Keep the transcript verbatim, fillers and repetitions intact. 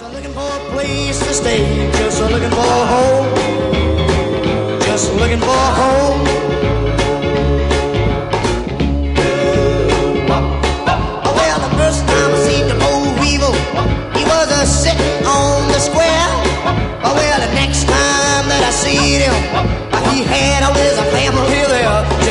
Looking for a place to stay, just looking for a home, just looking for a home. Well, the first time I seen the old Weevil, he was a sitting on the square. Well, the next time that I seen him, he had all his family there.